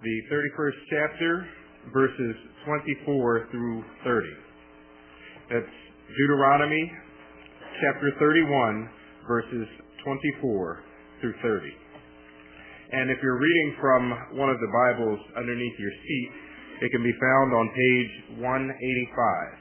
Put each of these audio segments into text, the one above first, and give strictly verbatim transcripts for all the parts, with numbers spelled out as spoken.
the thirty-first chapter, verses twenty-four through thirty. That's Deuteronomy chapter thirty-one, verses twenty-four through thirty. And if you're reading from one of the Bibles underneath your seat, it can be found on page one eighty-five.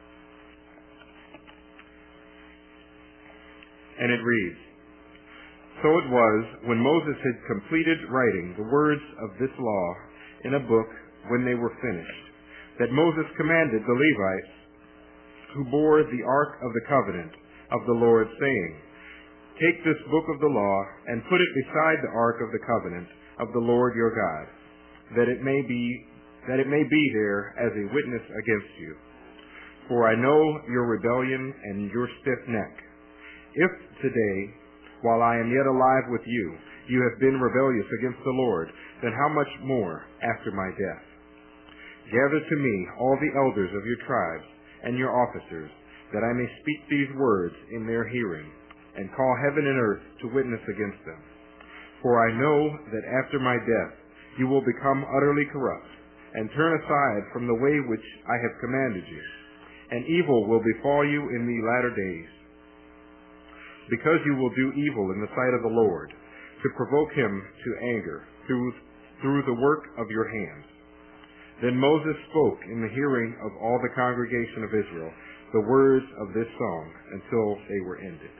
And it reads, "So it was, when Moses had completed writing the words of this law in a book when they were finished, that Moses commanded the Levites who bore the ark of the covenant of the Lord, saying, Take this book of the law and put it beside the ark of the covenant of the Lord your God, that it may be that it may be there as a witness against you. For I know your rebellion and your stiff neck. If today, while I am yet alive with you, you have been rebellious against the Lord, then how much more after my death? Gather to me all the elders of your tribes and your officers, that I may speak these words in their hearing, and call heaven and earth to witness against them. For I know that after my death you will become utterly corrupt, and turn aside from the way which I have commanded you, and evil will befall you in the latter days, because you will do evil in the sight of the Lord, to provoke him to anger through, through the work of your hands." Then Moses spoke in the hearing of all the congregation of Israel the words of this song until they were ended.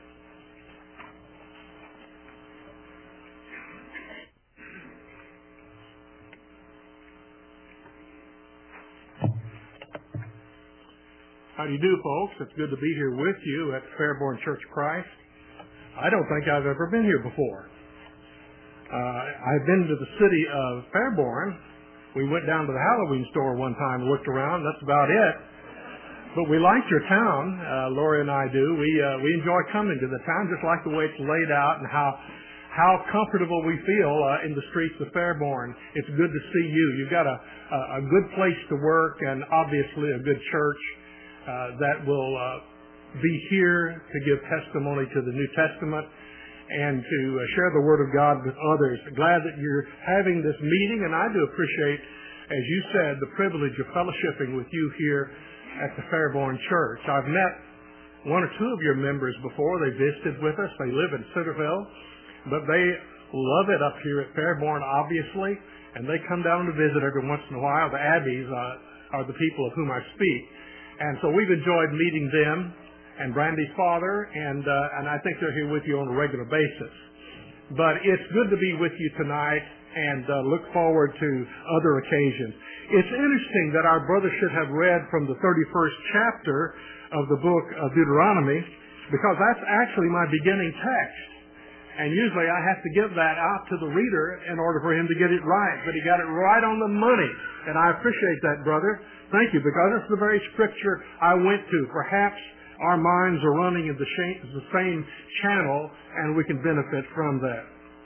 How do you do, folks? It's good to be here with you at Fairborn Church of Christ. I don't think I've ever been here before. Uh, I've been to the city of Fairborn. We went down to the Halloween store one time and looked around. That's about it. But we liked your town. Uh, Lori and I do. We uh, we enjoy coming to the town, just like the way it's laid out and how how comfortable we feel uh, in the streets of Fairborn. It's good to see you. You've got a, a, a good place to work and obviously a good church uh, that will uh, be here to give testimony to the New Testament and to uh, share the Word of God with others. Glad that you're having this meeting, and I do appreciate, as you said, the privilege of fellowshipping with you here at the Fairborn Church. I've met one or two of your members before. They visited with us. They live in Centerville, but they love it up here at Fairborn, obviously, and they come down to visit every once in a while. The Abbeys uh, are the people of whom I speak, and so we've enjoyed meeting them and Brandy's father, and uh, and I think they're here with you on a regular basis. But it's good to be with you tonight, and uh, look forward to other occasions. It's interesting that our brother should have read from the thirty-first chapter of the book of Deuteronomy, because that's actually my beginning text. And usually I have to give that out to the reader in order for him to get it right, but he got it right on the money, and I appreciate that, brother. Thank you, because it's the very scripture I went to. Perhaps our minds are running in the same channel, and we can benefit from that.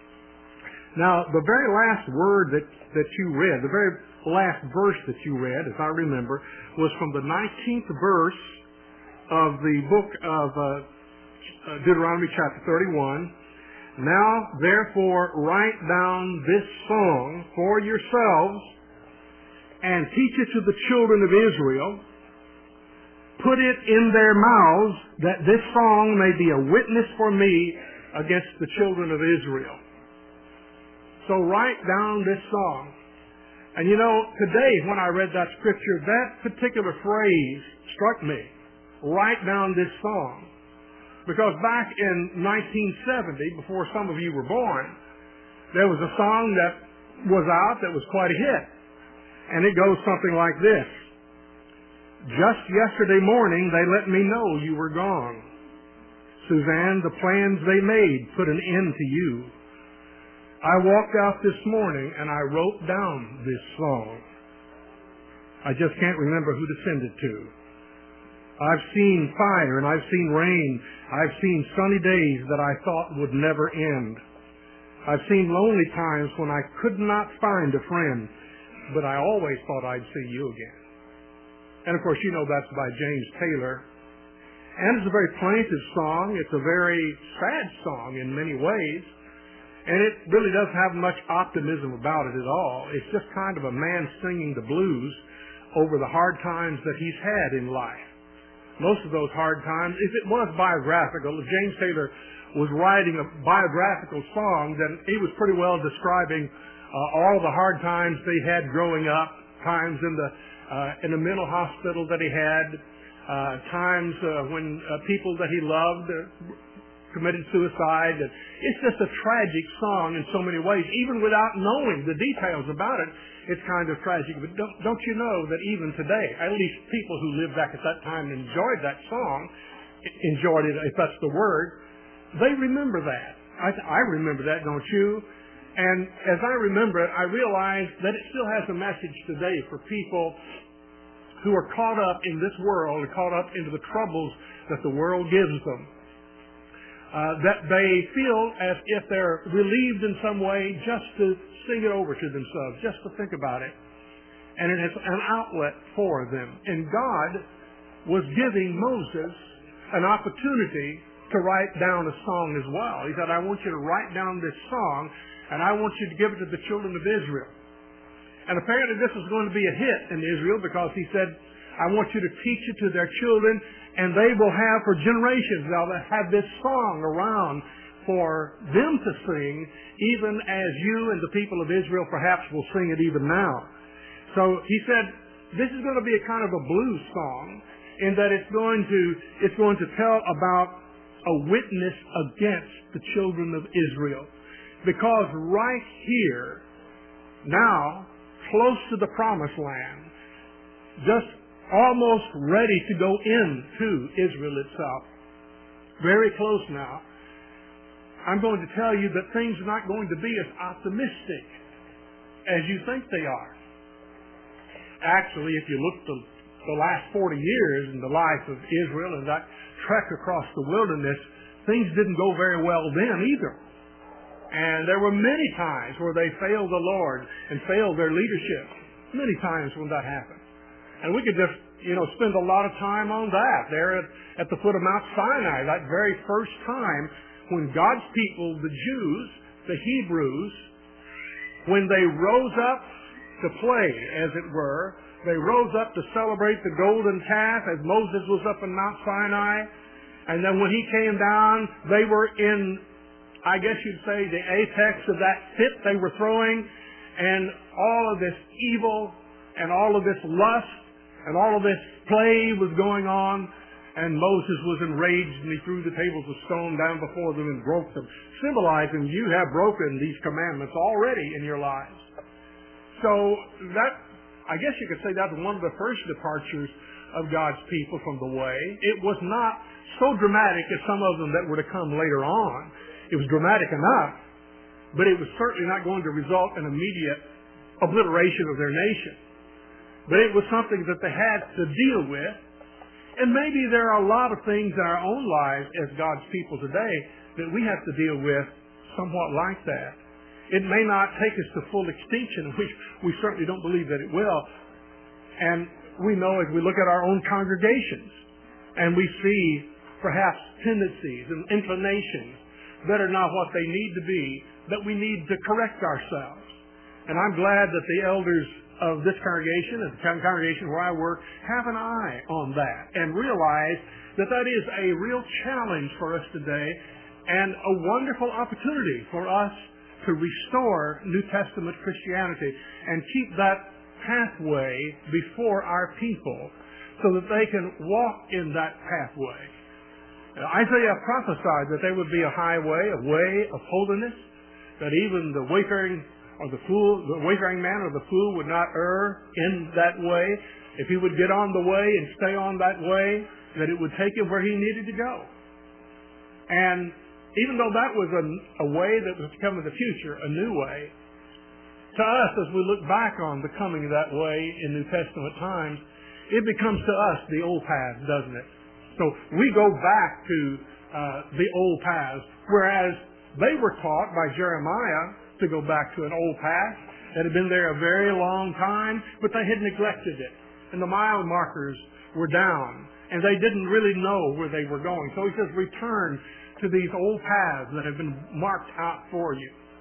Now, the very last word that, that you read, the very last verse that you read, as I remember, was from the nineteenth verse of the book of uh, Deuteronomy chapter thirty-one. "Now, therefore, write down this song for yourselves and teach it to the children of Israel. Put it in their mouths, that this song may be a witness for me against the children of Israel." So write down this song. And you know, today when I read that scripture, that particular phrase struck me. Write down this song. Because back in nineteen seventy, before some of you were born, there was a song that was out that was quite a hit. And it goes something like this. "Just yesterday morning, they let me know you were gone. Suzanne, the plans they made put an end to you. I walked out this morning and I wrote down this song. I just can't remember who to send it to. I've seen fire and I've seen rain. I've seen sunny days that I thought would never end. I've seen lonely times when I could not find a friend, but I always thought I'd see you again." And of course, you know that's by James Taylor. And it's a very plaintive song. It's a very sad song in many ways. And it really doesn't have much optimism about it at all. It's just kind of a man singing the blues over the hard times that he's had in life. Most of those hard times, if it was biographical, if James Taylor was writing a biographical song, then he was pretty well describing uh, all the hard times they had growing up, times in the uh, in the mental hospital that he had, uh, times uh, when uh, people that he loved uh, committed suicide. It's just a tragic song in so many ways. Even without knowing the details about it, it's kind of tragic. But don't, don't you know that even today, at least people who lived back at that time and enjoyed that song, enjoyed it, if that's the word, they remember that. I, I remember that, don't you? And as I remember it, I realize that it still has a message today for people who are caught up in this world and caught up into the troubles that the world gives them. Uh, that they feel as if they're relieved in some way just to sing it over to themselves, just to think about it. And it is an outlet for them. And God was giving Moses an opportunity to write down a song as well. He said, I want you to write down this song, and I want you to give it to the children of Israel. And apparently this was going to be a hit in Israel, because he said, I want you to teach it to their children, and they will have for generations, they'll have this song around for them to sing, even as you and the people of Israel perhaps will sing it even now. So he said, this is going to be a kind of a blues song, in that it's going to, it's going to tell about a witness against the children of Israel. Because right here, now, close to the promised land, just almost ready to go into Israel itself, very close now, I'm going to tell you that things are not going to be as optimistic as you think they are. Actually, if you look the, the last forty years in the life of Israel and that trek across the wilderness, things didn't go very well then either. And there were many times where they failed the Lord and failed their leadership. Many times when that happened. And we could just, you know, spend a lot of time on that. There at, at the foot of Mount Sinai, that very first time when God's people, the Jews, the Hebrews, when they rose up to play, as it were, they rose up to celebrate the golden calf as Moses was up in Mount Sinai. And then when he came down, they were in, I guess you'd say, the apex of that fit they were throwing. And all of this evil and all of this lust and all of this play was going on. And Moses was enraged, and he threw the tables of stone down before them and broke them, symbolizing you have broken these commandments already in your lives. So that, I guess you could say that's one of the first departures of God's people from the way. It was not so dramatic as some of them that were to come later on. It was dramatic enough, but it was certainly not going to result in immediate obliteration of their nation. But it was something that they had to deal with. And maybe there are a lot of things in our own lives as God's people today that we have to deal with somewhat like that. It may not take us to full extinction, which we certainly don't believe that it will. And we know as we look at our own congregations and we see perhaps tendencies and inclinations that are not what they need to be, that we need to correct ourselves. And I'm glad that the elders of this congregation and the congregation where I work have an eye on that and realize that that is a real challenge for us today and a wonderful opportunity for us to restore New Testament Christianity and keep that pathway before our people so that they can walk in that pathway. Isaiah prophesied that there would be a highway, a way of holiness, that even the wayfaring or the fool, the wayfaring man or the fool would not err in that way. If he would get on the way and stay on that way, that it would take him where he needed to go. And even though that was a, a way that was to come in the future, a new way, to us as we look back on the coming of that way in New Testament times, it becomes to us the old path, doesn't it? So we go back to uh, the old paths, whereas they were taught by Jeremiah to go back to an old path that had been there a very long time, but they had neglected it. And the mile markers were down, and they didn't really know where they were going. So he says, return to these old paths that have been marked out for you.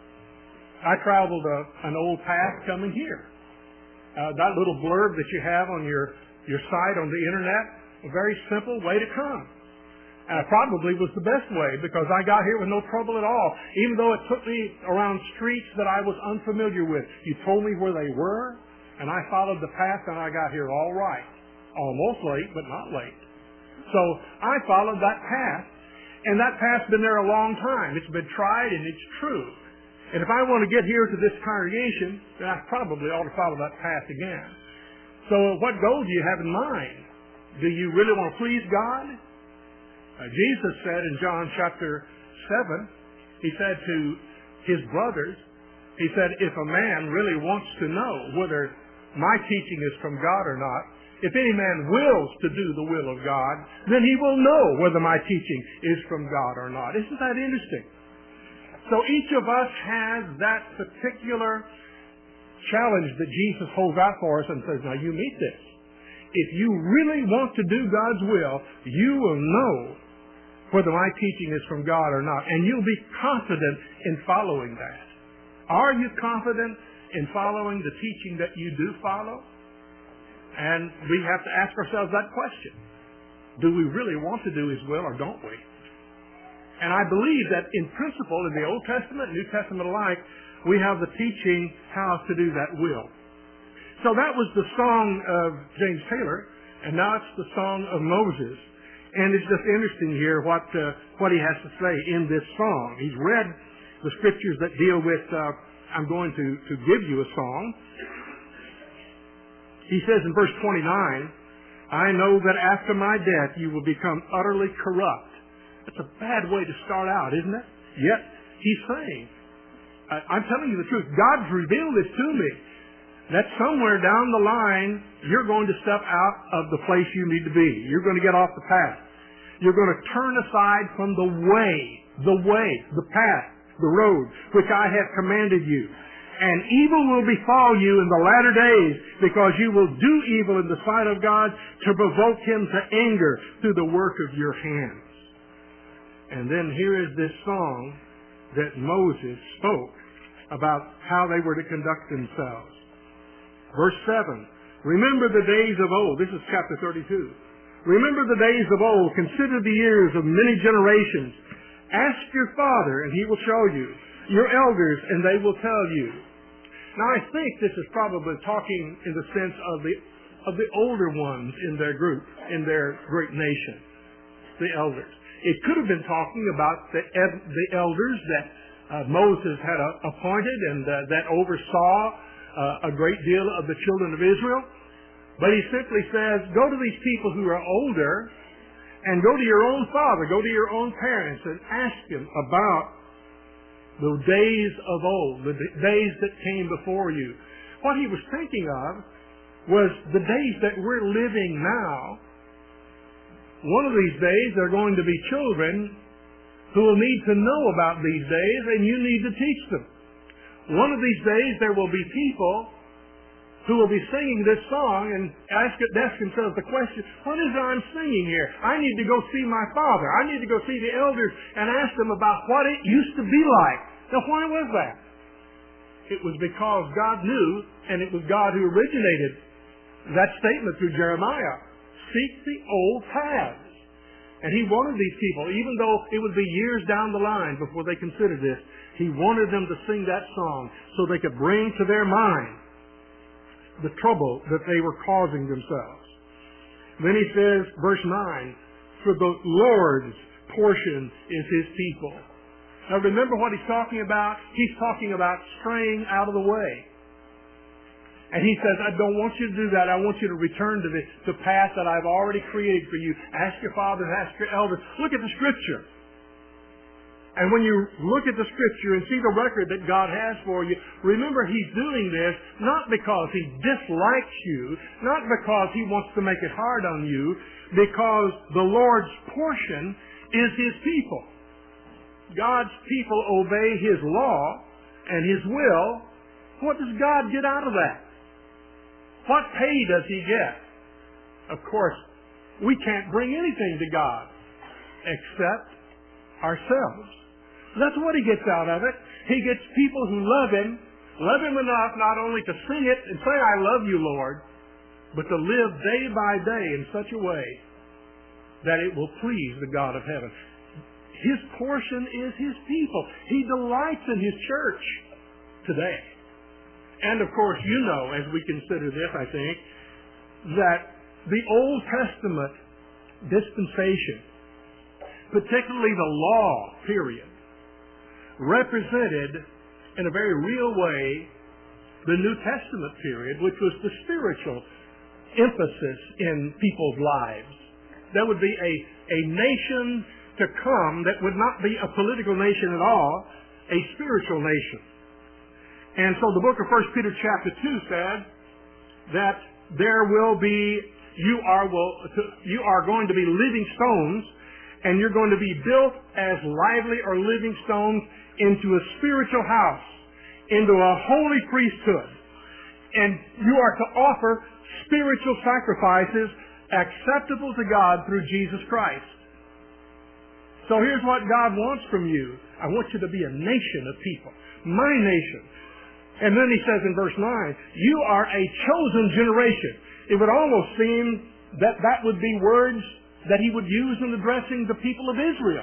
I traveled a, an old path coming here. Uh, that little blurb that you have on your, your site on the internet, a very simple way to come. And it probably was the best way because I got here with no trouble at all, even though it took me around streets that I was unfamiliar with. You told me where they were, and I followed the path, and I got here all right. Almost late, but not late. So I followed that path, and that path's been there a long time. It's been tried, and it's true. And if I want to get here to this congregation, then I probably ought to follow that path again. So what goal do you have in mind? Do you really want to please God? Uh, Jesus said in John chapter seven, he said to his brothers, he said, if a man really wants to know whether my teaching is from God or not, if any man wills to do the will of God, then he will know whether my teaching is from God or not. Isn't that interesting? So each of us has that particular challenge that Jesus holds out for us and says, now you meet this. If you really want to do God's will, you will know whether my teaching is from God or not, and you'll be confident in following that. Are you confident in following the teaching that you do follow? And we have to ask ourselves that question. Do we really want to do His will or don't we? And I believe that in principle, in the Old Testament, New Testament alike, we have the teaching how to do that will. So that was the song of James Taylor, and now it's the song of Moses. And it's just interesting here what uh, what he has to say in this song. He's read the scriptures that deal with, uh, I'm going to, to give you a song. He says in verse twenty-nine, I know that after my death you will become utterly corrupt. That's a bad way to start out, isn't it? Yet, he's saying, I, I'm telling you the truth, God's revealed this to me, that somewhere down the line, you're going to step out of the place you need to be. You're going to get off the path. You're going to turn aside from the way, the way, the path, the road, which I have commanded you. And evil will befall you in the latter days, because you will do evil in the sight of God to provoke Him to anger through the work of your hands. And then here is this song that Moses spoke about how they were to conduct themselves. Verse seven, remember the days of old. This is chapter thirty-two. Remember the days of old. Consider the years of many generations. Ask your father, and he will show you. Your elders, and they will tell you. Now, I think this is probably talking in the sense of the of the older ones in their group, in their great nation, the elders. It could have been talking about the the elders that uh, Moses had uh, appointed and uh, that oversaw uh, a great deal of the children of Israel. But he simply says, go to these people who are older and go to your own father, go to your own parents and ask them about the days of old, the days that came before you. What he was thinking of was the days that we're living now. One of these days there are going to be children who will need to know about these days, and you need to teach them. One of these days there will be people who will be singing this song and ask, ask themselves the question, what is it I'm singing here? I need to go see my father. I need to go see the elders and ask them about what it used to be like. Now, why was that? It was because God knew, and it was God who originated that statement through Jeremiah. Seek the old paths. And He wanted these people, even though it would be years down the line before they considered this, He wanted them to sing that song so they could bring to their mind the trouble that they were causing themselves. Then he says, verse nine, for the Lord's portion is His people. Now remember what he's talking about? He's talking about straying out of the way. And he says, I don't want you to do that. I want you to return to the, the path that I've already created for you. Ask your father and ask your elders. Look at the Scripture. And when you look at the Scripture and see the record that God has for you, remember He's doing this not because He dislikes you, not because He wants to make it hard on you, because the Lord's portion is His people. God's people obey His law and His will. What does God get out of that? What pay does He get? Of course, we can't bring anything to God except ourselves. That's what He gets out of it. He gets people who love Him, love Him enough not only to sing it and say, I love you, Lord, but to live day by day in such a way that it will please the God of heaven. His portion is His people. He delights in His church today. And of course, you know, as we consider this, I think, that the Old Testament dispensation, particularly the law period, represented in a very real way the New Testament period, which was the spiritual emphasis in people's lives. There would be a, a nation to come that would not be a political nation at all, a spiritual nation. And so the book of First Peter chapter two said that there will be, you are, will, you are going to be living stones, and you're going to be built as lively or living stones into a spiritual house, into a holy priesthood. And you are to offer spiritual sacrifices acceptable to God through Jesus Christ. So here's what God wants from you. I want you to be a nation of people. My nation. And then he says in verse nine, you are a chosen generation. It would almost seem that that would be words that he would use in addressing the people of Israel.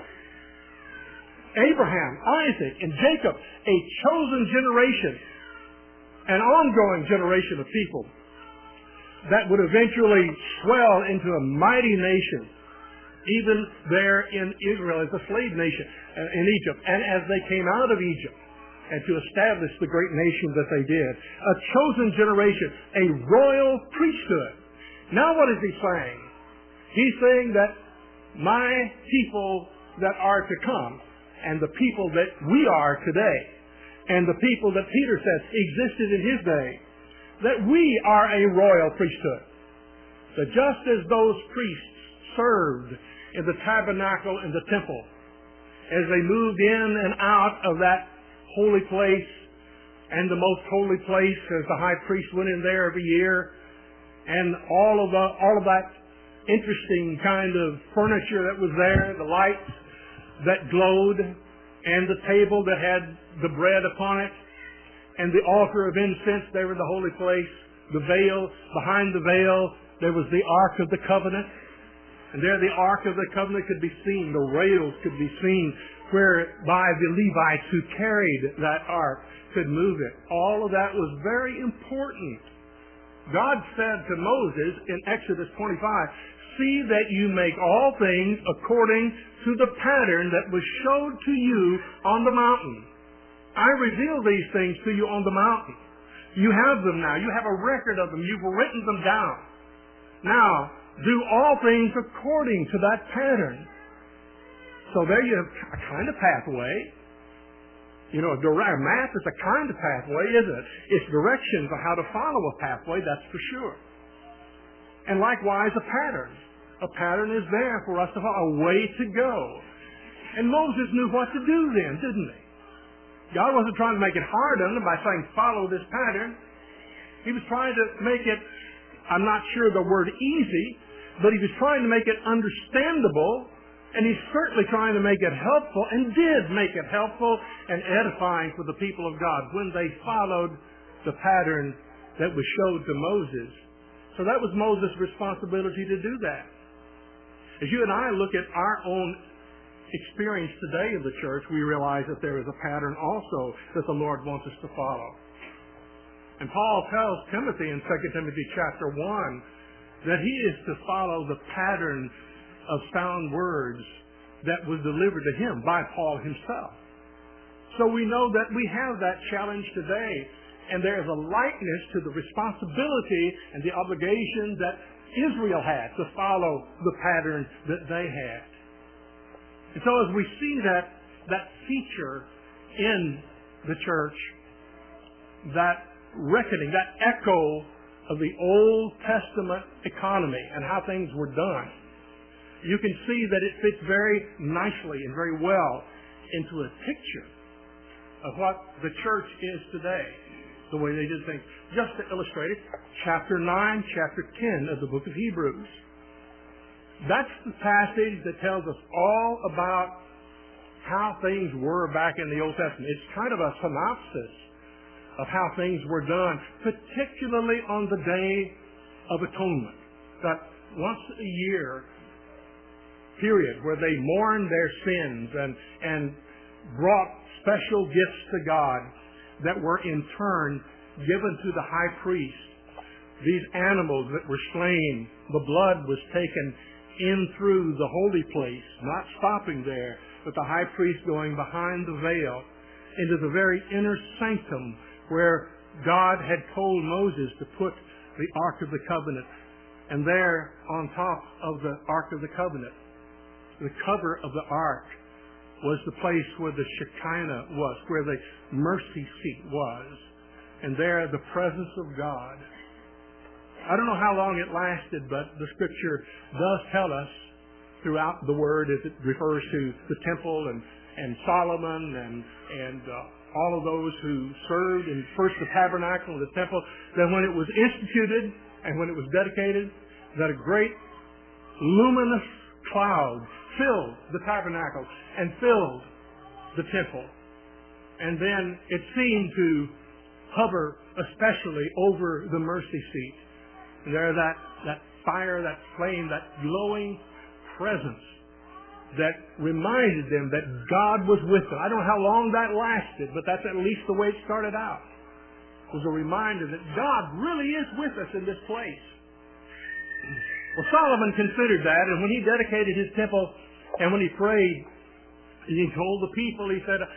Abraham, Isaac, and Jacob, a chosen generation, an ongoing generation of people that would eventually swell into a mighty nation, even there in Israel as a slave nation in Egypt, and as they came out of Egypt, and to establish the great nation that they did. A chosen generation, a royal priesthood. Now what is he saying? He's saying that my people that are to come, and the people that we are today, and the people that Peter says existed in his day, that we are a royal priesthood. That just as those priests served in the tabernacle and the temple, as they moved in and out of that holy place, and the most holy place, as the high priest went in there every year, and all of the, all of that interesting kind of furniture that was there, the lights that glowed, and the table that had the bread upon it, and the altar of incense there in the holy place, the veil, behind the veil, there was the Ark of the Covenant, and there the Ark of the Covenant could be seen, the rails could be seen, whereby the Levites who carried that Ark could move it. All of that was very important. God said to Moses in Exodus twenty-five, see that you make all things according to the pattern that was showed to you on the mountain. I revealed these things to you on the mountain. You have them now. You have a record of them. You've written them down. Now, do all things according to that pattern. So there you have a kind of pathway. You know, a direct map is a kind of pathway, isn't it? It's directions on how to follow a pathway, that's for sure. And likewise, a pattern. A pattern is there for us to follow, a way to go. And Moses knew what to do then, didn't he? God wasn't trying to make it hard on him by saying, follow this pattern. He was trying to make it, I'm not sure the word easy, but he was trying to make it understandable, and he's certainly trying to make it helpful, and did make it helpful and edifying for the people of God when they followed the pattern that was showed to Moses. So that was Moses' responsibility to do that. As you and I look at our own experience today in the church, we realize that there is a pattern also that the Lord wants us to follow. And Paul tells Timothy in Second Timothy chapter one that he is to follow the pattern of sound words that was delivered to him by Paul himself. So we know that we have that challenge today, and there is a likeness to the responsibility and the obligation that Israel had to follow the pattern that they had. And so as we see that, that feature in the church, that reckoning, that echo of the Old Testament economy and how things were done, you can see that it fits very nicely and very well into a picture of what the church is today, the way they did things. Just to illustrate it, chapter nine, chapter ten of the book of Hebrews. That's the passage that tells us all about how things were back in the Old Testament. It's kind of a synopsis of how things were done, particularly on the Day of Atonement. That once a year period where they mourned their sins and, and brought special gifts to God that were in turn given to the high priest. These animals that were slain, the blood was taken in through the holy place, not stopping there, but the high priest going behind the veil into the very inner sanctum where God had told Moses to put the Ark of the Covenant. And there on top of the Ark of the Covenant, the cover of the Ark, was the place where the Shekinah was, where the mercy seat was. And there the presence of God. I don't know how long it lasted, but the Scripture does tell us throughout the Word as it refers to the temple and, and Solomon and, and uh, all of those who served in first the tabernacle and the temple, that when it was instituted and when it was dedicated, that a great luminous cloud filled the tabernacle and filled the temple. And then it seemed to hover especially over the mercy seat. And there that, that fire, that flame, that glowing presence that reminded them that God was with them. I don't know how long that lasted, but that's at least the way it started out. It was a reminder that God really is with us in this place. Well, Solomon considered that, and when he dedicated his temple and when he prayed, he told the people, he said,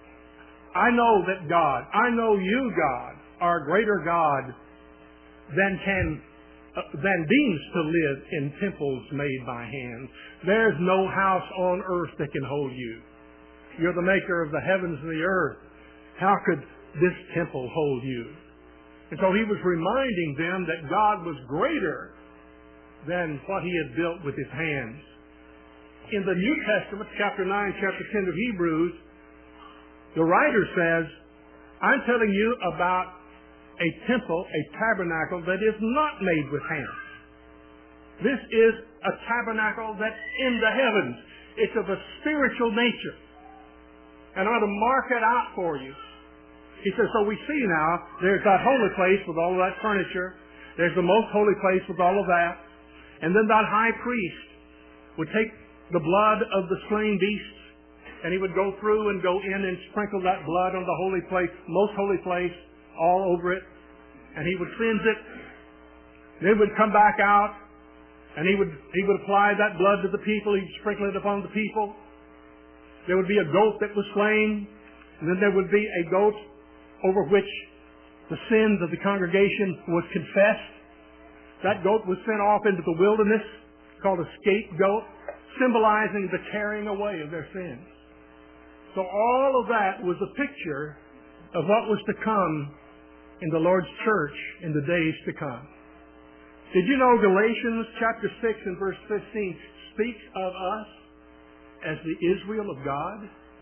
I know that God, I know you, God, are a greater God than can uh, than deems to live in temples made by hands. There's no house on earth that can hold you. You're the maker of the heavens and the earth. How could this temple hold you? And so he was reminding them that God was greater than what he had built with his hands. In the New Testament, chapter nine, chapter ten of Hebrews, the writer says, I'm telling you about a temple, a tabernacle that is not made with hands. This is a tabernacle that's in the heavens. It's of a spiritual nature. And I want to mark it out for you. He says, so we see now, there's that holy place with all of that furniture. There's the most holy place with all of that. And then that high priest would take the blood of the slain beasts, and he would go through and go in and sprinkle that blood on the holy place, most holy place, all over it. And he would cleanse it. Then he would come back out, and he would he would apply that blood to the people. He'd sprinkle it upon the people. There would be a goat that was slain, and then there would be a goat over which the sins of the congregation was confessed. That goat was sent off into the wilderness, called a scapegoat, symbolizing the carrying away of their sins. So all of that was a picture of what was to come in the Lord's church in the days to come. Did you know Galatians chapter six and verse fifteen speaks of us as the Israel of God?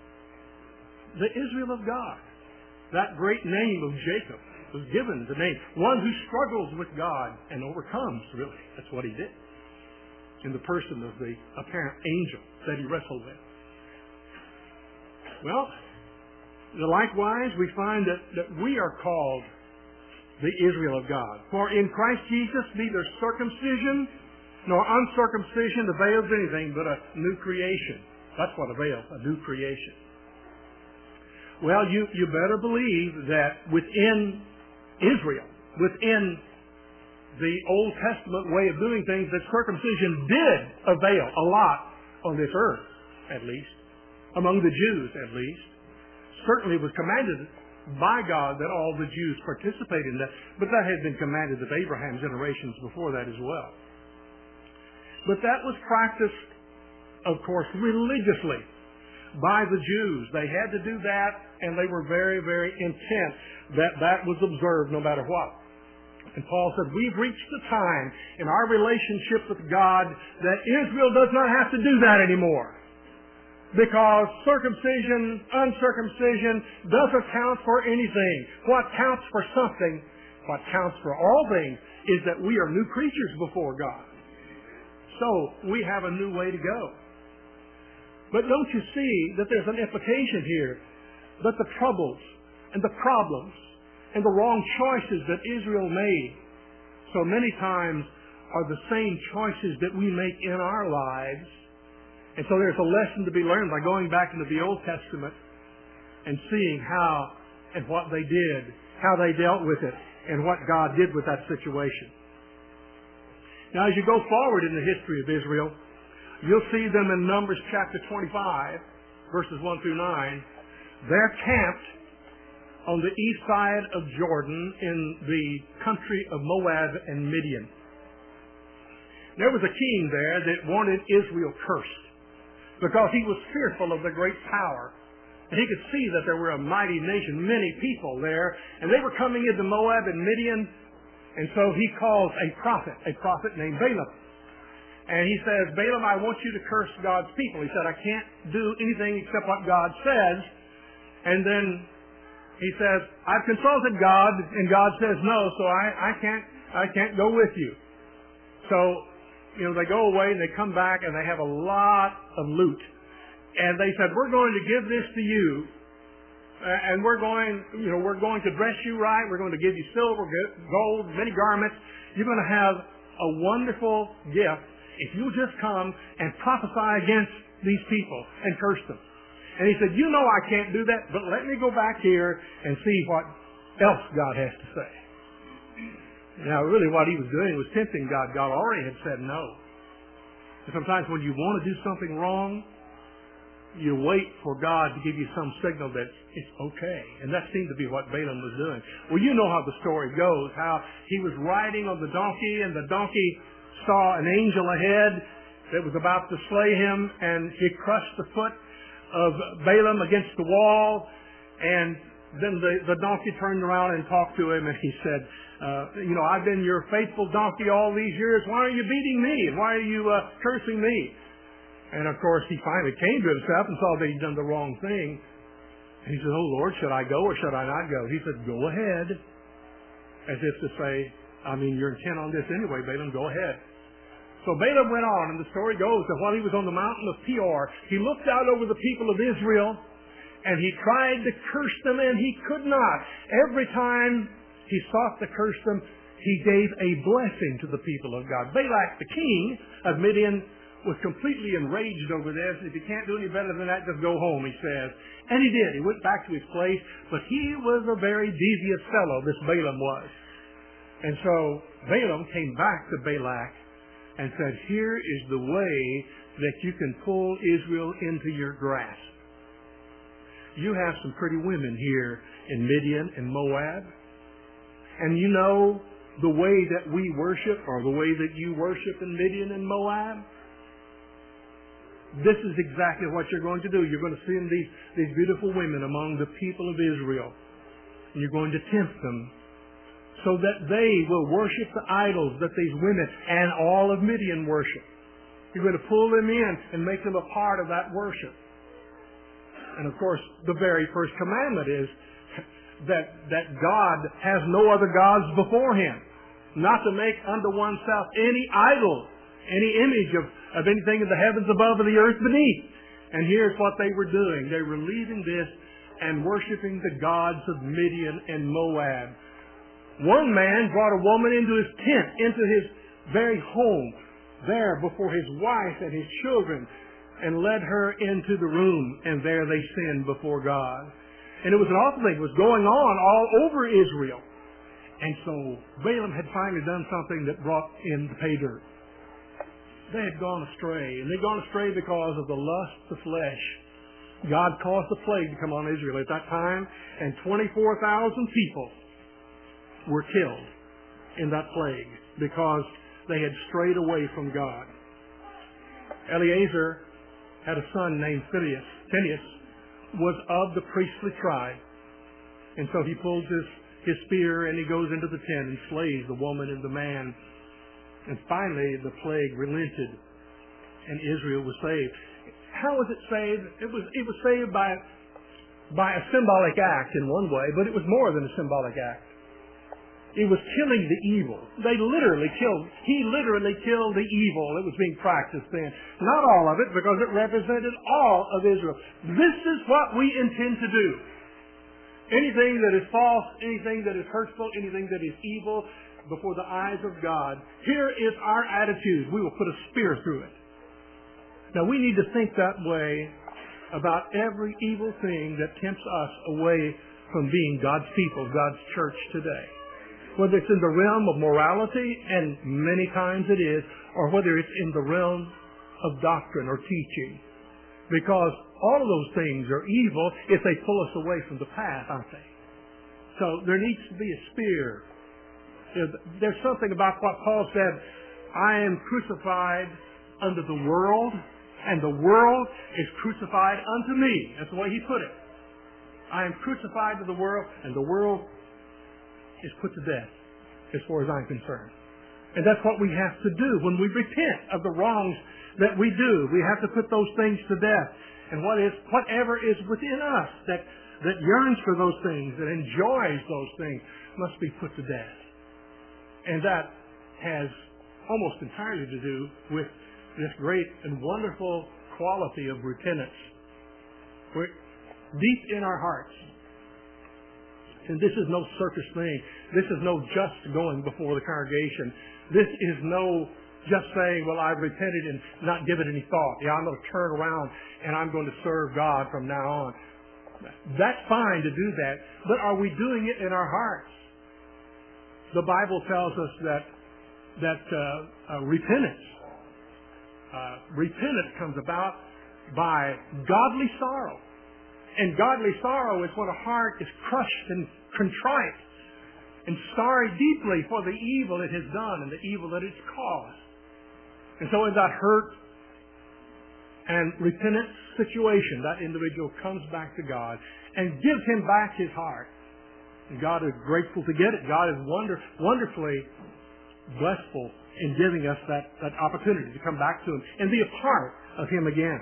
The Israel of God. That great name of Jacob was given the name. One who struggles with God and overcomes, really. That's what he did. In the person of the apparent angel that he wrestled with. Well, likewise, we find that, that we are called the Israel of God. For in Christ Jesus neither circumcision nor uncircumcision avails anything but a new creation. That's what avails, a new creation. Well, you, you better believe that within Israel, within the Old Testament way of doing things, that circumcision did avail a lot on this earth, at least, among the Jews at least. Certainly was commanded by God that all the Jews participate in that, but that had been commanded of Abraham's generations before that as well. But that was practiced, of course, religiously by the Jews. They had to do that, and they were very, very intent that that was observed no matter what. And Paul said, we've reached the time in our relationship with God that Israel does not have to do that anymore. Because circumcision, uncircumcision doesn't count for anything. What counts for something, what counts for all things, is that we are new creatures before God. So we have a new way to go. But don't you see that there's an implication here that the troubles and the problems and the wrong choices that Israel made so many times are the same choices that we make in our lives. And so there's a lesson to be learned by going back into the Old Testament and seeing how and what they did, how they dealt with it, and what God did with that situation. Now, as you go forward in the history of Israel, you'll see them in Numbers chapter twenty-five, verses one through nine. They're camped on the east side of Jordan in the country of Moab and Midian. There was a king there that wanted Israel cursed because he was fearful of the great power. And he could see that there were a mighty nation, many people there, and they were coming into Moab and Midian. And so he calls a prophet, a prophet named Balaam. And he says, Balaam, I want you to curse God's people. He said, I can't do anything except what God says. And then he says, I've consulted God, and God says no, so I, I can't I can't go with you. So, you know, they go away and they come back and they have a lot of loot. And they said, we're going to give this to you, and we're going, you know, we're going to dress you right. We're going to give you silver, gold, many garments. You're going to have a wonderful gift if you just come and prophesy against these people and curse them. And he said, you know I can't do that, but let me go back here and see what else God has to say. Now, really what he was doing was tempting God. God already had said no. And sometimes when you want to do something wrong, you wait for God to give you some signal that it's okay. And that seemed to be what Balaam was doing. Well, you know how the story goes, how he was riding on the donkey, and the donkey saw an angel ahead that was about to slay him, and he crushed the foot of Balaam against the wall, and then the, the donkey turned around and talked to him, and he said, uh, you know, I've been your faithful donkey all these years. Why are you beating me? And why are you uh, cursing me? And of course, he finally came to himself and saw that he'd done the wrong thing. And he said, oh Lord, should I go or should I not go? He said, go ahead. As if to say, I mean, you're intent on this anyway, Balaam, go ahead. So Balaam went on, and the story goes that while he was on the mountain of Peor, he looked out over the people of Israel, and he tried to curse them, and he could not. Every time he sought to curse them, he gave a blessing to the people of God. Balak, the king of Midian, was completely enraged over this. If you can't do any better than that, just go home, he says. And he did. He went back to his place, but he was a very devious fellow, this Balaam was. And so Balaam came back to Balak and said, here is the way that you can pull Israel into your grasp. You have some pretty women here in Midian and Moab. And you know the way that we worship, or the way that you worship in Midian and Moab? This is exactly what you're going to do. You're going to send these, these beautiful women among the people of Israel. And you're going to tempt them so that they will worship the idols that these women and all of Midian worship. You're going to pull them in and make them a part of that worship. And of course, the very first commandment is that, that God has no other gods before Him. Not to make unto oneself any idol, any image of, of anything in the heavens above or the earth beneath. And here's what they were doing. They were leaving this and worshiping the gods of Midian and Moab. One man brought a woman into his tent, into his very home, there before his wife and his children, and led her into the room, and there they sinned before God. And it was an awful thing. It was going on all over Israel. And so Balaam had finally done something that brought in the pay dirt. They had gone astray, and they'd gone astray because of the lust of the flesh. God caused the plague to come on Israel at that time, and twenty-four thousand people were killed in that plague because they had strayed away from God. Eleazar had a son named Phineas. Phineas was of the priestly tribe, and so he pulls his, his spear and he goes into the tent and slays the woman and the man. And finally, the plague relented, and Israel was saved. How was it saved? It was it was saved by by a symbolic act in one way, but it was more than a symbolic act. It was killing the evil. They literally killed, he literally killed the evil that was being practiced then. Not all of it, because it represented all of Israel. This is what we intend to do. Anything that is false, anything that is hurtful, anything that is evil before the eyes of God, here is our attitude. We will put a spear through it. Now we need to think that way about every evil thing that tempts us away from being God's people, God's church today. Whether it's in the realm of morality, and many times it is, or whether it's in the realm of doctrine or teaching. Because all of those things are evil if they pull us away from the path, aren't they? So there needs to be a spear. There's something about what Paul said, I am crucified unto the world, and the world is crucified unto me. That's the way he put it. I am crucified to the world, and the world is put to death, as far as I'm concerned. And that's what we have to do when we repent of the wrongs that we do. We have to put those things to death. And what is whatever is within us that, that yearns for those things, that enjoys those things, must be put to death. And that has almost entirely to do with this great and wonderful quality of repentance. We're deep in our hearts. And this is no circus thing. This is no just going before the congregation. This is no just saying, well, I've repented and not given any thought. Yeah, I'm going to turn around and I'm going to serve God from now on. That's fine to do that, but are we doing it in our hearts? The Bible tells us that that uh, uh, repentance, uh, repentance comes about by godly sorrow. And godly sorrow is when a heart is crushed and contrite and sorry deeply for the evil it has done and the evil that it's caused. And so in that hurt and repentant situation, that individual comes back to God and gives him back his heart. And God is grateful to get it. God is wonder, wonderfully blessful in giving us that, that opportunity to come back to him and be a part of him again.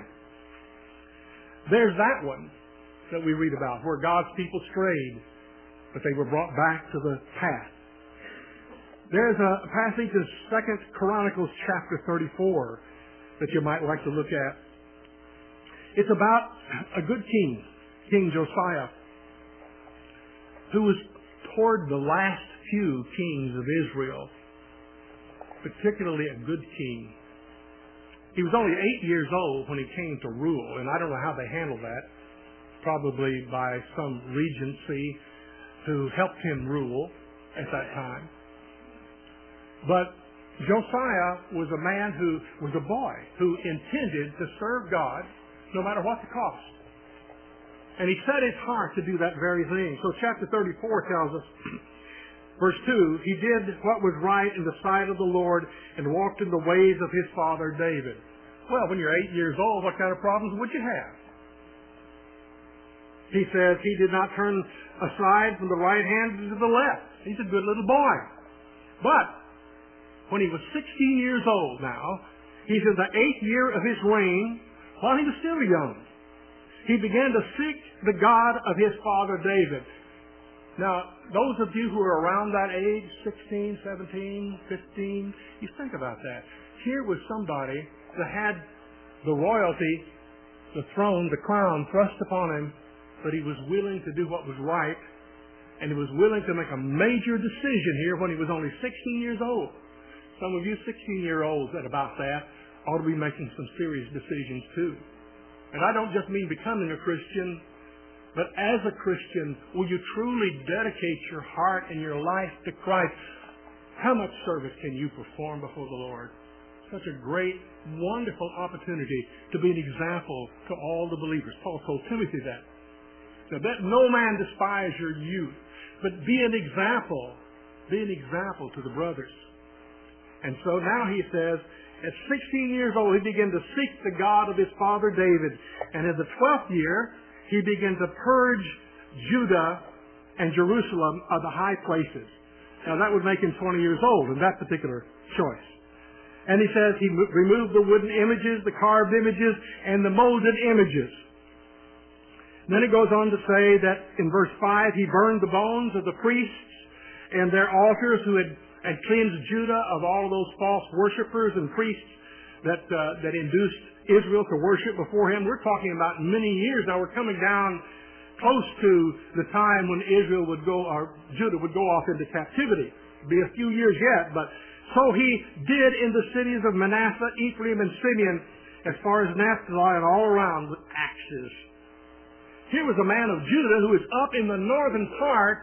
There's that one that we read about, where God's people strayed, but they were brought back to the path. There's a passage in Second Chronicles chapter thirty-four that you might like to look at. It's about a good king, King Josiah, who was toward the last few kings of Israel, particularly a good king. He was only eight years old when he came to rule, and I don't know how they handled that. Probably by some regency who helped him rule at that time. But Josiah was a man who was a boy who intended to serve God no matter what the cost. And he set his heart to do that very thing. So chapter thirty-four tells us, verse two, he did what was right in the sight of the Lord and walked in the ways of his father David. Well, when you're eight years old, what kind of problems would you have? He says he did not turn aside from the right hand to the left. He's a good little boy. But when he was sixteen years old now, he's in the eighth year of his reign, while he was still young, he began to seek the God of his father David. Now, those of you who are around that age, sixteen, seventeen, fifteen, you think about that. Here was somebody that had the royalty, the throne, the crown thrust upon him, but he was willing to do what was right, and he was willing to make a major decision here when he was only sixteen years old. Some of you sixteen-year-olds at about that ought to be making some serious decisions too. And I don't just mean becoming a Christian, but as a Christian, will you truly dedicate your heart and your life to Christ? How much service can you perform before the Lord? Such a great, wonderful opportunity to be an example to all the believers. Paul told Timothy that. Now, that no man despise your youth, but be an example. Be an example to the brothers. And so now he says, at sixteen years old, he began to seek the God of his father David. And in the twelfth year, he began to purge Judah and Jerusalem of the high places. Now, that would make him twenty years old in that particular choice. And he says he removed the wooden images, the carved images, and the molded images. Then it goes on to say that in verse five, he burned the bones of the priests and their altars, who had, had cleansed Judah of all of those false worshipers and priests that uh, that induced Israel to worship before him. We're talking about many years now. We're coming down close to the time when Israel would go, or Judah would go off into captivity. It'd be a few years yet, but so he did in the cities of Manasseh, Ephraim, and Simeon, as far as Naphtali and all around, with axes. Here was a man of Judah who was up in the northern part.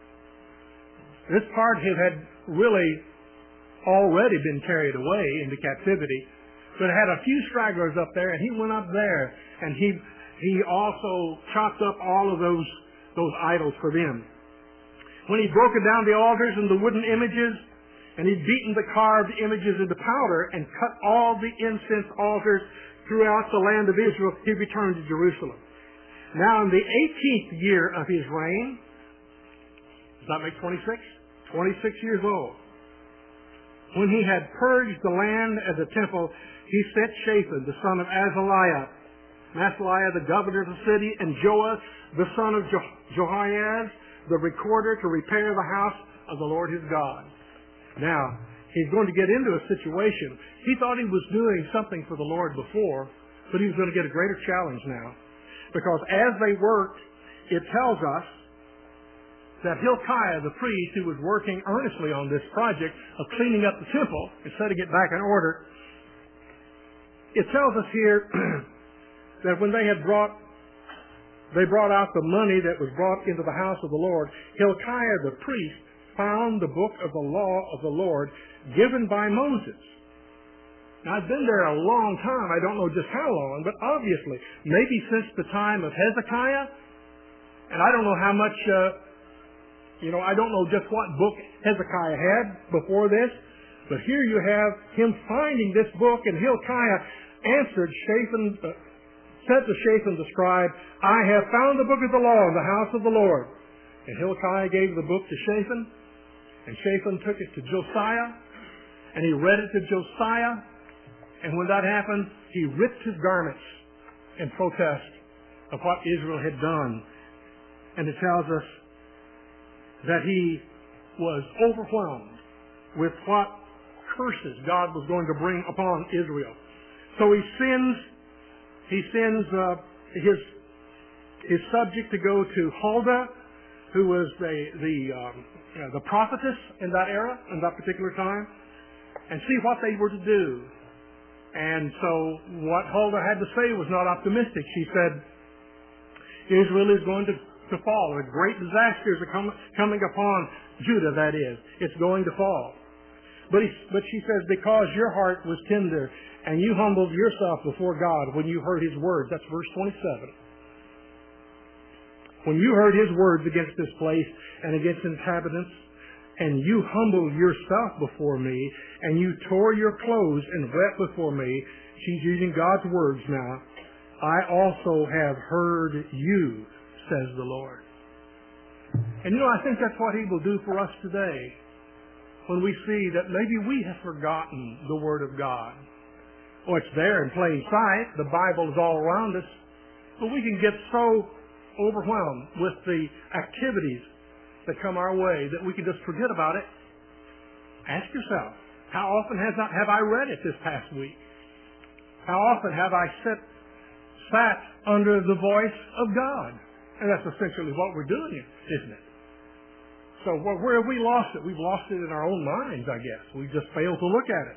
This part had, had really already been carried away into captivity, but it had a few stragglers up there, and he went up there, and he he also chopped up all of those those idols for them. When he'd broken down the altars and the wooden images, and he'd beaten the carved images into powder and cut all the incense altars throughout the land of Israel, he returned to Jerusalem. Now, in the eighteenth year of his reign, does that make twenty-six? twenty-six years old. When he had purged the land as a temple, he sent Shaphan, the son of Azaliah, Masaliah, the governor of the city, and Joah, the son of jo- Jehoiaz, the recorder, to repair the house of the Lord his God. Now, he's going to get into a situation. He thought he was doing something for the Lord before, but he was going to get a greater challenge now. Because as they worked, it tells us that Hilkiah, the priest, who was working earnestly on this project of cleaning up the temple and setting it back in order, it tells us here that when they had brought, they brought out the money that was brought into the house of the Lord, Hilkiah, the priest, found the book of the law of the Lord given by Moses. Now, I've been there a long time. I don't know just how long, but obviously, maybe since the time of Hezekiah, and I don't know how much, uh, you know, I don't know just what book Hezekiah had before this, but here you have him finding this book, and Hilkiah answered Shaphan, uh, said to Shaphan the scribe, I have found the book of the law in the house of the Lord. And Hilkiah gave the book to Shaphan, and Shaphan took it to Josiah, and he read it to Josiah, and when that happened, he ripped his garments in protest of what Israel had done. And it tells us that he was overwhelmed with what curses God was going to bring upon Israel. So he sends, he sends uh, his his subject to go to Huldah, who was the the um, you know, the prophetess in that era, in that particular time, and see what they were to do. And so what Huldah had to say was not optimistic. She said, Israel is going to, to fall. A great disasters are com- coming upon Judah, that is. It's going to fall. But, he, but she says, because your heart was tender and you humbled yourself before God when you heard his words. That's verse twenty-seven. When you heard his words against this place and against its inhabitants, and you humbled yourself before me, and you tore your clothes and wept before me. She's using God's words now. I also have heard you, says the Lord. And you know, I think that's what he will do for us today, when we see that maybe we have forgotten the Word of God. Oh, it's there in plain sight. The Bible is all around us. But we can get so overwhelmed with the activities that come our way that we can just forget about it. Ask yourself, how often has I, have I read it this past week? How often have I sat, sat under the voice of God? And that's essentially what we're doing, isn't it? So where have we lost it? We've lost it in our own minds, I guess. We just failed to look at it.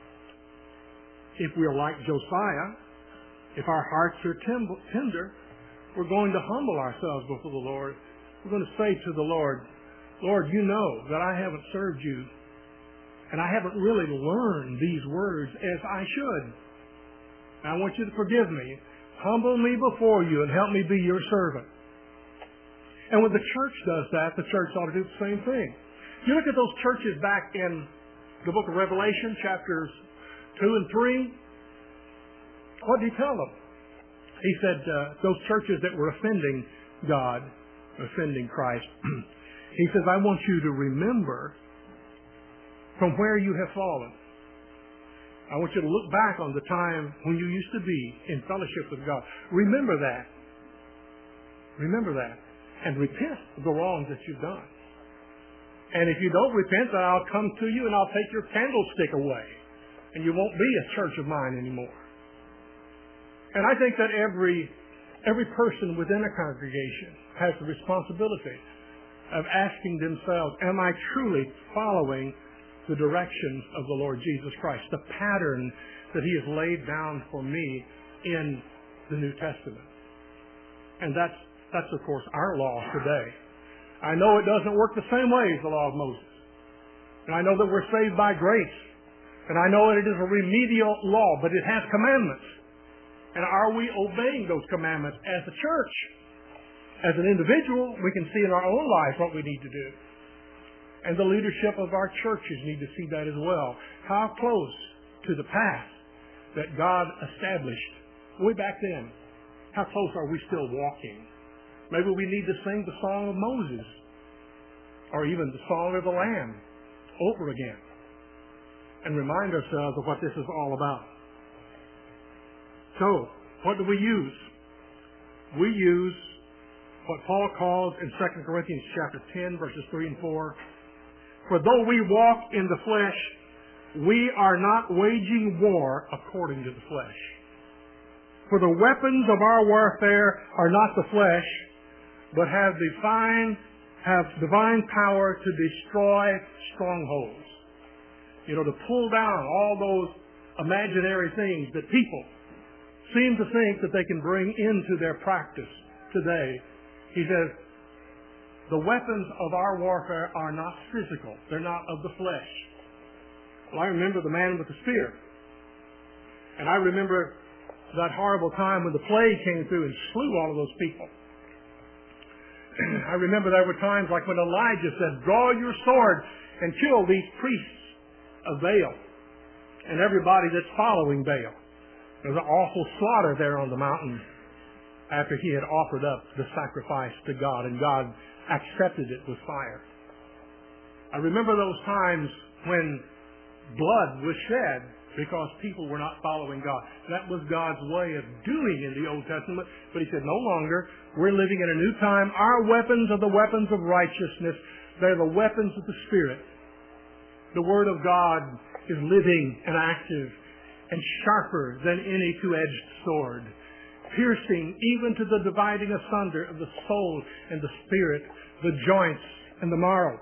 If we're like Josiah, if our hearts are tender, we're going to humble ourselves before the Lord. We're going to say to the Lord, Lord, you know that I haven't served you, and I haven't really learned these words as I should. I want you to forgive me. Humble me before you and help me be your servant. And when the church does that, the church ought to do the same thing. You look at those churches back in the book of Revelation, chapters two and three. What did he tell them? He said uh, those churches that were offending God, offending Christ, he says, I want you to remember from where you have fallen. I want you to look back on the time when you used to be in fellowship with God. Remember that. Remember that. And repent of the wrongs that you've done. And if you don't repent, then I'll come to you and I'll take your candlestick away. And you won't be a church of mine anymore. And I think that every, every person within a congregation has the responsibility of asking themselves, am I truly following the directions of the Lord Jesus Christ, the pattern that He has laid down for me in the New Testament? And that's, that's of course, our law today. I know it doesn't work the same way as the law of Moses. And I know that we're saved by grace. And I know that it is a remedial law, but it has commandments. And are we obeying those commandments as a church? As an individual, we can see in our own lives what we need to do. And the leadership of our churches need to see that as well. How close to the path that God established way back then, how close are we still walking? Maybe we need to sing the Song of Moses or even the Song of the Lamb over again and remind ourselves of what this is all about. So, what do we use? We use what Paul calls in Second Corinthians chapter ten, verses three and four, for though we walk in the flesh, we are not waging war according to the flesh. For the weapons of our warfare are not the flesh, but have divine, have divine power to destroy strongholds. You know, to pull down all those imaginary things that people seem to think that they can bring into their practice today. He says, the weapons of our warfare are not physical. They're not of the flesh. Well, I remember the man with the spear. And I remember that horrible time when the plague came through and slew all of those people. I remember there were times like when Elijah said, draw your sword and kill these priests of Baal and everybody that's following Baal. There was an awful slaughter there on the mountain after he had offered up the sacrifice to God, and God accepted it with fire. I remember those times when blood was shed because people were not following God. That was God's way of doing in the Old Testament, but He said, no longer. We're living in a new time. Our weapons are the weapons of righteousness. They're the weapons of the Spirit. The Word of God is living and active and sharper than any two-edged sword, piercing even to the dividing asunder of the soul and the spirit, the joints and the marrow,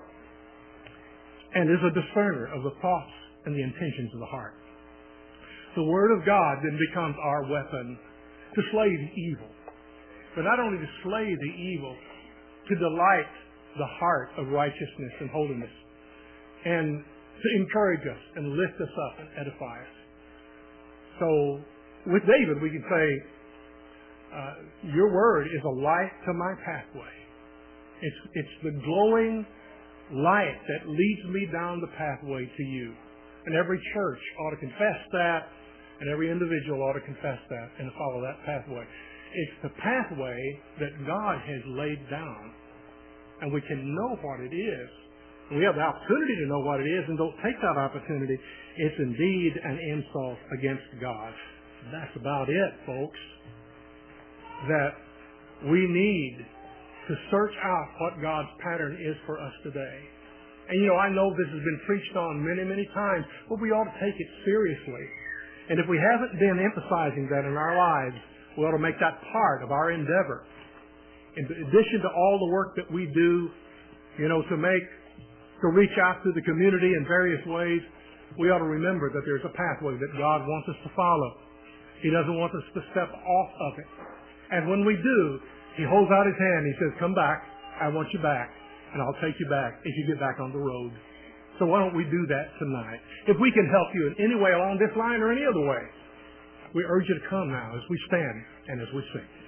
and is a discerner of the thoughts and the intentions of the heart. The Word of God then becomes our weapon to slay the evil, but not only to slay the evil, to delight the heart of righteousness and holiness, and to encourage us and lift us up and edify us. So with David we can say, uh, your word is a light to my pathway. It's, it's the glowing light that leads me down the pathway to you. And every church ought to confess that, and every individual ought to confess that and follow that pathway. It's the pathway that God has laid down, and we can know what it is. And we have the opportunity to know what it is and don't take that opportunity. It's indeed an insult against God. That's about it, folks. That we need to search out what God's pattern is for us today. And you know, I know this has been preached on many, many times, but we ought to take it seriously. And if we haven't been emphasizing that in our lives, we ought to make that part of our endeavor. In addition to all the work that we do, you know, to make, to reach out to the community in various ways, we ought to remember that there's a pathway that God wants us to follow. He doesn't want us to step off of it. And when we do, He holds out His hand. He says, come back. I want you back. And I'll take you back if you get back on the road. So why don't we do that tonight? If we can help you in any way along this line or any other way, we urge you to come now as we stand and as we sing.